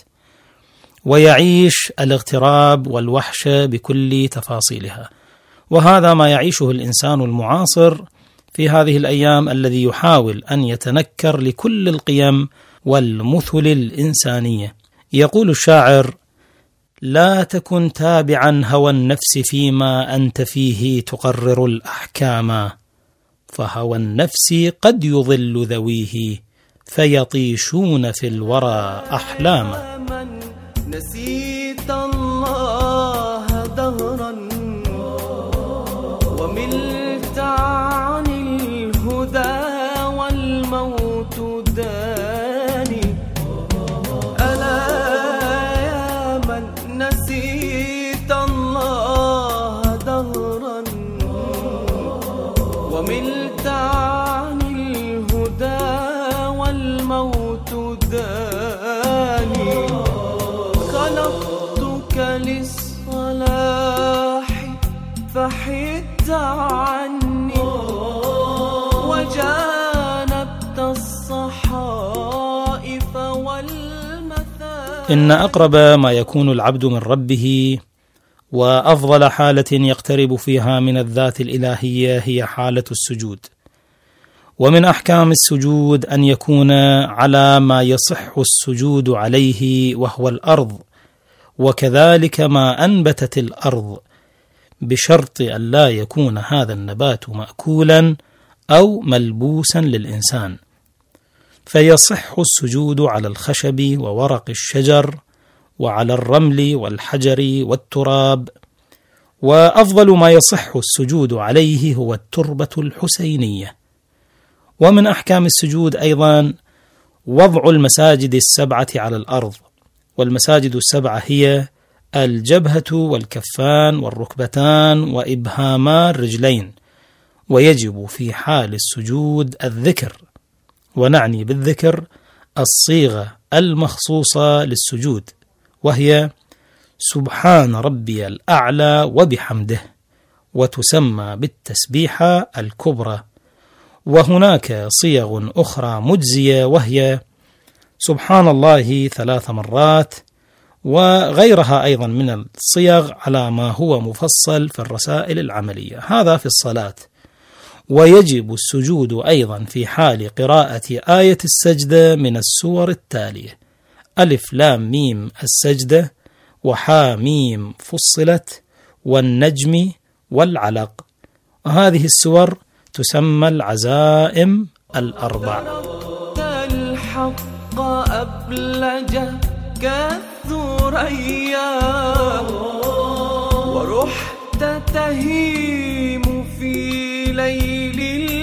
Speaker 12: ويعيش الاغتراب والوحش بكل تفاصيلها. وهذا ما يعيشه الإنسان المعاصر في هذه الأيام، الذي يحاول أن يتنكر لكل القيم والمثل الإنسانية. يقول الشاعر: لا تكن تابعا هوى النفس فيما أنت فيه تقرر الأحكام، فهوى النفس قد يضل ذويه فيطيشون في الورى أحلاما.
Speaker 6: نسيت الله دهرا وملت عن الهدى والموت داني. ألا يا من نسيت الله دهرا وملت عن الهدى والموت داني. خلقتك للصلاح فحدت عني وجانبت الصحائف والمثاني.
Speaker 12: إن أقرب ما يكون العبد من ربه وأفضل حالة يقترب فيها من الذات الإلهية هي حالة السجود. ومن أحكام السجود أن يكون على ما يصح السجود عليه وهو الأرض، وكذلك ما أنبتت الأرض، بشرط أن لا يكون هذا النبات مأكولا أو ملبوسا للإنسان، فيصح السجود على الخشب وورق الشجر وعلى الرمل والحجر والتراب. وأفضل ما يصح السجود عليه هو التربة الحسينية. ومن أحكام السجود أيضا وضع المساجد السبعة على الأرض، والمساجد السبعة هي الجبهة والكفان والركبتان وإبهاما الرجلين. ويجب في حال السجود الذكر، ونعني بالذكر الصيغة المخصوصة للسجود، وهي سبحان ربي الأعلى وبحمده، وتسمى بالتسبيحة الكبرى. وهناك صيغ أخرى مجزية، وهي سبحان الله ثلاث مرات، وغيرها أيضا من الصيغ على ما هو مفصل في الرسائل العملية. هذا في الصلاة. ويجب السجود أيضا في حال قراءة آية السجدة من السور التالية: ألف لام ميم السجدة، وحا ميم فصلت، والنجم، والعلق. وهذه السور تسمى العزائم الأربع.
Speaker 6: الحق أبلج كالثرى ثريا ورحت تهيم في ليل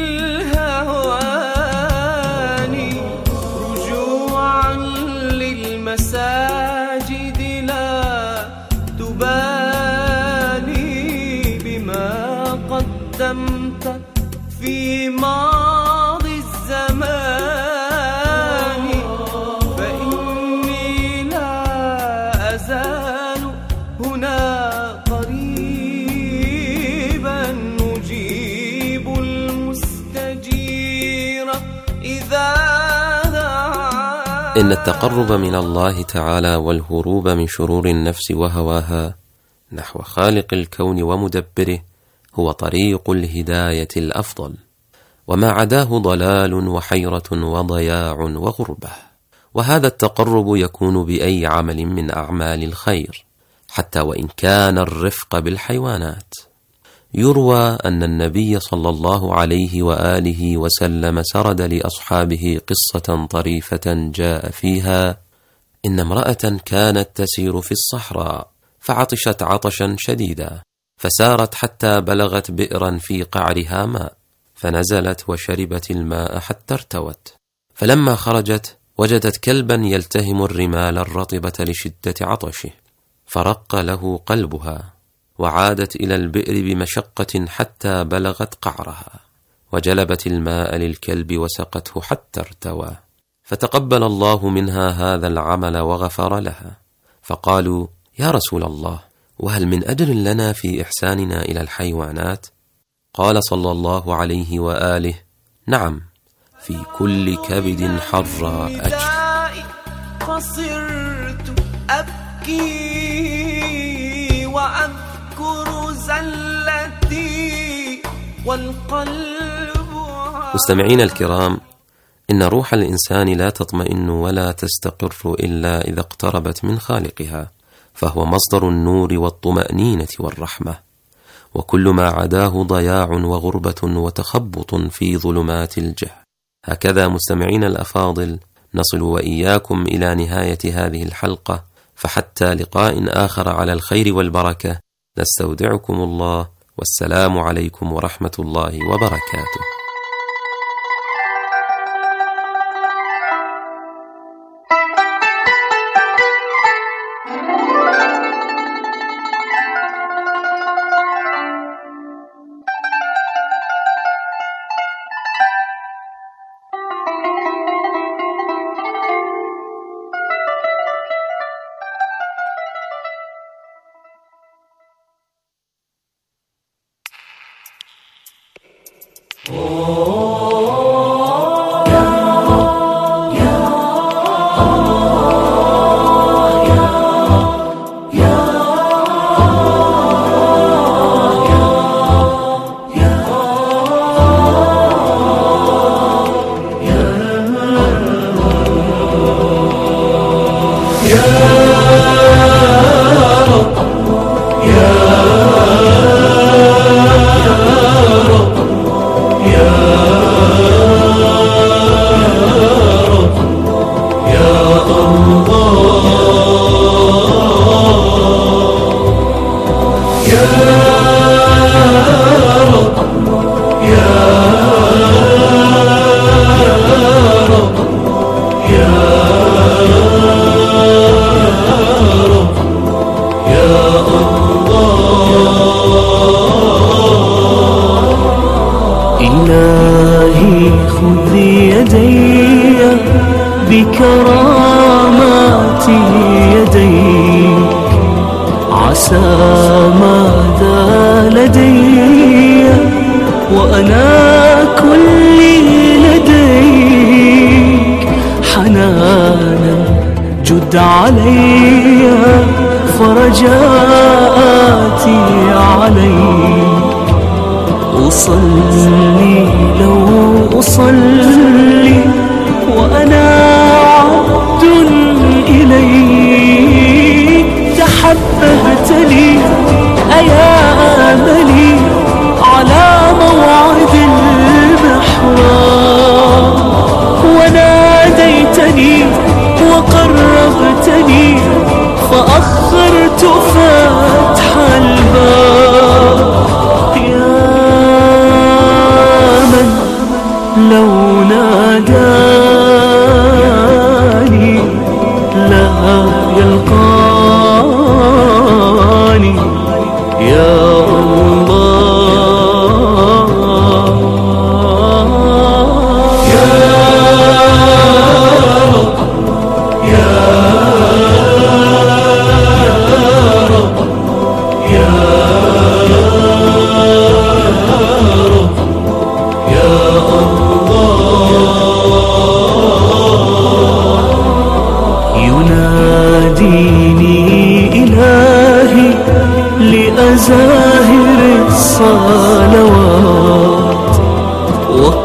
Speaker 6: الهوان رجوعا للمساجد لا تبالي بما قدمت في ماضي الزمان فإني لا أزال هنا قريبا أجيب المستجير إذا دعا.
Speaker 11: إن التقرب من الله تعالى والهروب من شرور النفس وهواها نحو خالق الكون ومدبره هو طريق الهداية الأفضل، وما عداه ضلال وحيرة وضياع وغربة. وهذا التقرب يكون بأي عمل من أعمال الخير، حتى وإن كان الرفق بالحيوانات. يروى أن النبي صلى الله عليه وآله وسلم سرد لأصحابه قصة طريفة جاء فيها إن امرأة كانت تسير في الصحراء فعطشت عطشا شديدا، فسارت حتى بلغت بئرا في قعرها ماء، فنزلت وشربت الماء حتى ارتوت. فلما خرجت وجدت كلبا يلتهم الرمال الرطبة لشدة عطشه، فرق له قلبها وعادت إلى البئر بمشقة حتى بلغت قعرها، وجلبت الماء للكلب وسقته حتى ارتوى، فتقبل الله منها هذا العمل وغفر لها. فقالوا: يا رسول الله، وهل من أجر لنا في إحساننا إلى الحيوانات؟ قال صلى الله عليه وآله: نعم، في كل كبد حر أجر.
Speaker 6: فصرت أبكي وأذكر زلتي والقلب.
Speaker 11: مستمعين الكرام، إن روح الإنسان لا تطمئن ولا تستقر إلا إذا اقتربت من خالقها، فهو مصدر النور والطمأنينة والرحمة، وكل ما عداه ضياع وغربة وتخبط في ظلمات الجهل. هكذا مستمعين الأفاضل نصل وإياكم إلى نهاية هذه الحلقة، فحتى لقاء آخر على الخير والبركة، نستودعكم الله، والسلام عليكم ورحمة الله وبركاته.
Speaker 10: بكراماتي يديك عسى ماذا لدي وأنا كلي لديك حنانا جد علي فرجاتي عليك أصلي لو أصلي وأنا عبد إليك تحببت لي أيا أملي على موعد المحراب وناديتني وقربتني فأخ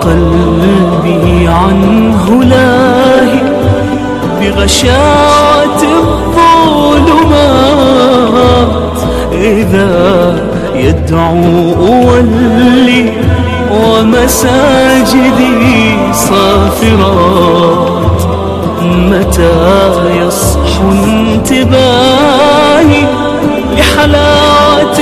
Speaker 10: قلبي عنه لاهي بغشاوة الظلمات، إذا يدعو أولي ومساجدي صافرات، متى يصحو انتباهي لحلاوة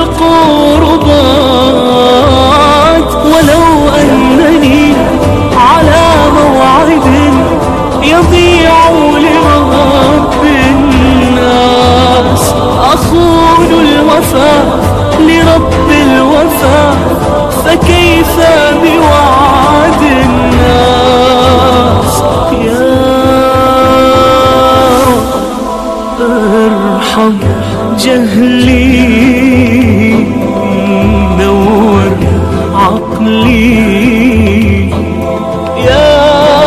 Speaker 10: القربات، ولو أنني على موعد يضيع لرب الناس، أخون الوفاء لرب الوفاء، فكيف بوعد الناس؟ يا رب ارحم جهلي، نور عقلي، يا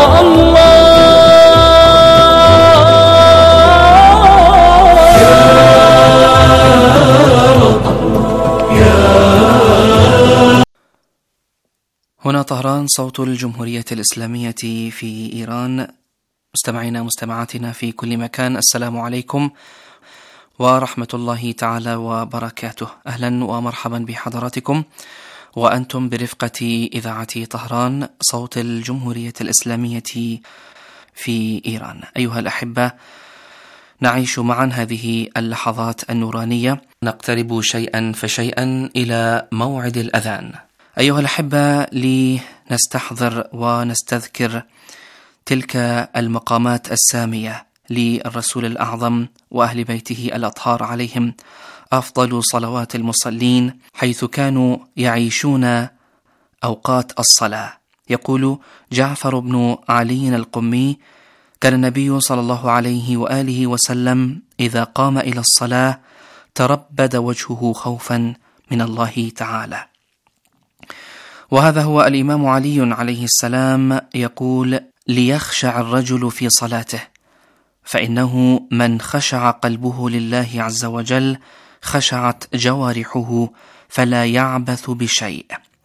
Speaker 13: هنا طهران، صوت الجمهورية الإسلامية في إيران. مستمعينا مستمعاتنا في كل مكان، السلام عليكم ورحمة الله تعالى وبركاته. أهلا ومرحبا بحضراتكم وأنتم برفقة إذاعة طهران، صوت الجمهورية الإسلامية في إيران. أيها الأحبة، نعيش معا هذه اللحظات النورانية، نقترب شيئا فشيئا إلى موعد الأذان. أيها الأحبة، لنستحضر ونستذكر تلك المقامات السامية للرسول الأعظم وأهل بيته الأطهار عليهم أفضل صلوات المصلين، حيث كانوا يعيشون أوقات الصلاة. يقول جعفر بن علي القمي: كان النبي صلى الله عليه وآله وسلم إذا قام إلى الصلاة تربد وجهه خوفا من الله تعالى. وهذا هو الإمام علي عليه السلام يقول: ليخشع الرجل في صلاته، فإنه من خشع قلبه لله عز وجل خشعت جوارحه فلا يعبث بشيء.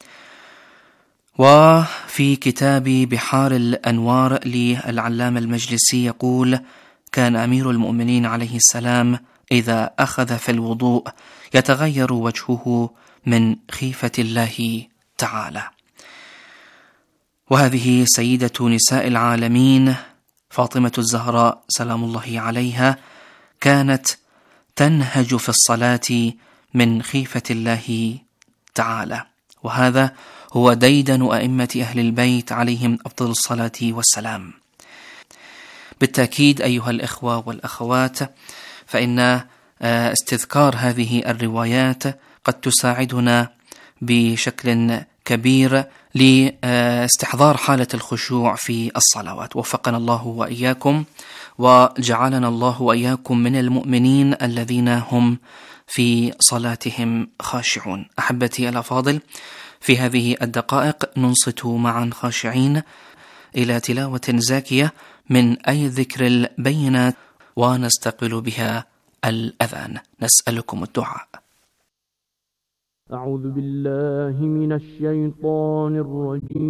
Speaker 13: وفي كتاب بحار الأنوار للعلامة المجلسي يقول: كان أمير المؤمنين عليه السلام إذا أخذ في الوضوء يتغير وجهه من خيفة الله تعالى. وهذه سيدة نساء العالمين فاطمة الزهراء سلام الله عليها كانت تنهج في الصلاة من خيفة الله تعالى، وهذا هو ديدن أئمة أهل البيت عليهم أفضل الصلاة والسلام. بالتأكيد أيها الإخوة والأخوات، فإن استذكار هذه الروايات قد تساعدنا بشكل كبير لاستحضار حالة الخشوع في الصلوات. وفقنا الله وإياكم، وجعلنا الله وإياكم من المؤمنين الذين هم في صلاتهم خاشعون. أحبتي الأفاضل، في هذه الدقائق ننصت معا خاشعين إلى تلاوة زاكية من أي ذكر البينات، ونستقبل بها الأذان. نسألكم الدعاء.
Speaker 10: أعوذ بالله من الشيطان الرجيم.